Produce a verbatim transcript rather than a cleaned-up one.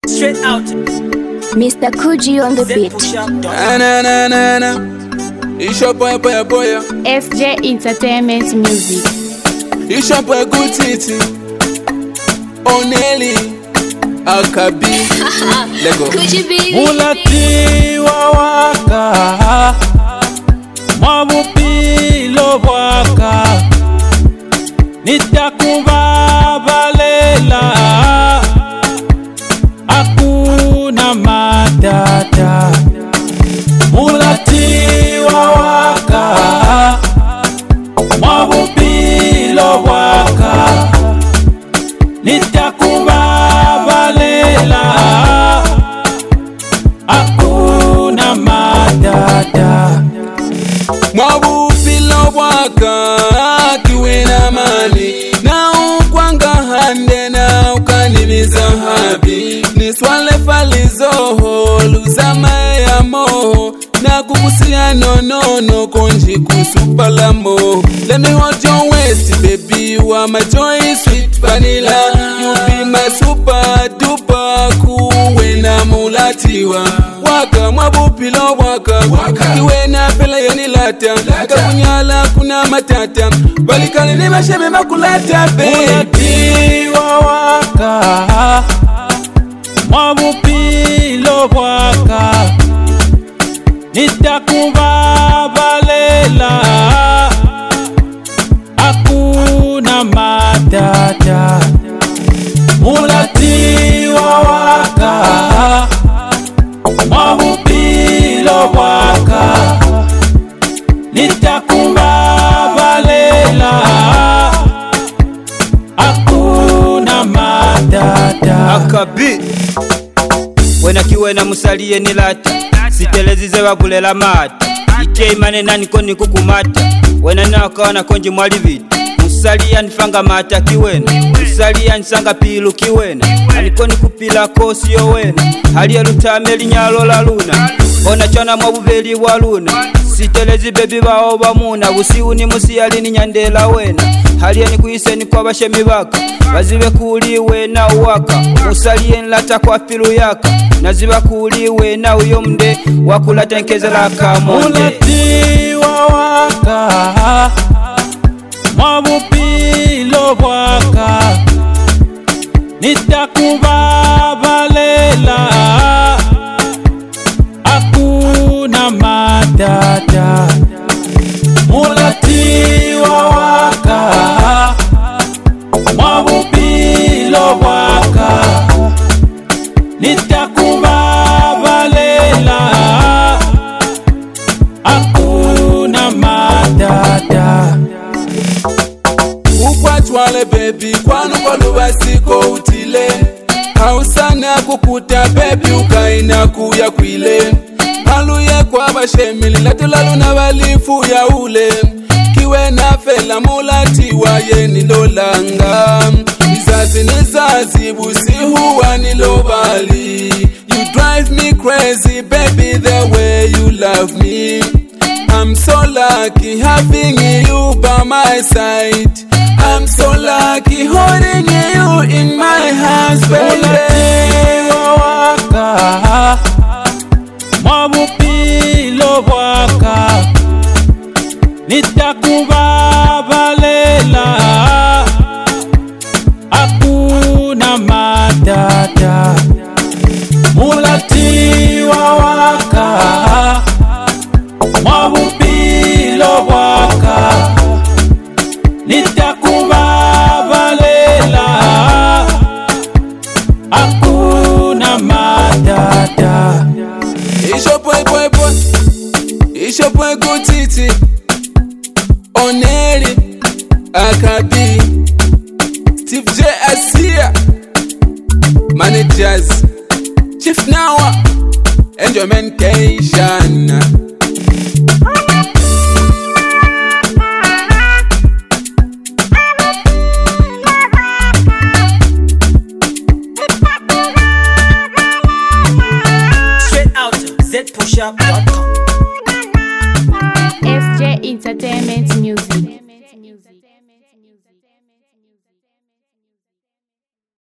Straight out. Mister Kuji on the beat. Na na na na na. It's your boy, boy, boy. F J Entertainment Music. It's your boy, good titi. Oneli Akabi. Lego. Kuji baby. Mulati wawaka Mwabupilo waka Nitakubabalela Hakuna matata. Mulati wawaka Mwabupilo waka Nitakubabalela Hakuna matata. Mwabupilo waka kiwe na mali na ukwanga hande na ukanimiza habi niswale falizoho luzama ya moho na kukusia no no no konji kusupalamo. Let me hold your waist baby, you are my joy sweet vanilla, you be my super duper kuwe na mulatiwa waka. Mwabupilo waka kiwe na pela yoni lata kakunyala kuna matata balikale ni mashebe makulata baby. Mulati wawaka Mwabupilo waka Nitakubabalela Hakuna matata. Mulati wawaka Mwabupilo waka Nitakubabalela Hakuna matata. Akabi wena kiwena musalie nilata sitelezize bagulela mata ike imane nani koni kukumata wena nakawana konji mwali vita musalia nifanga mata kiwena musalia nisanga pilu kiwena anikoni kupila kosi yo wena haliye lutame linyalo la luna bona chana mwabuveli wa luna sitelezi bebi bao bamuna busiu ni musiyali ni nyandela wena haliye ni kuiseni kwa bashemi baka bazibe kuliwe na uwaka musalie nlata kwa pilu yaka naziba kuliwe na uyo mde wakulata nkezela kamonde. Mulati wawaka Mwabupilo waka Nitakubabalela Hakuna matata. Mulati wawaka Mwabupilo waka Nitakubabalela Hakuna matata. Ukwatwale baby kwanu kwa lubasiko utile hausana kukuta baby ukaina kuya kwile haluye kwa bashemili latulalu balifu ya ule kiwe na fela mulati wa yeni lolanga nizazi nizazi busihuwa nilobali. You drive me crazy baby the way you love me. I'm so lucky having you by my side. I'm so lucky holding you in my hands baby. Mulati wawaka Mwabupilo waka Nitakubabalela Hakuna matata. Mulati wawaka Mwabupilo waka Nitakubabalela Hakuna matata. It's your boy, boy, boy. It's your boy, good titi. Oneli Akabi. Steve J. Asia. Managers. Chief Nawa. Enjoymentation. straight out z push up dot com. F J Entertainment Music.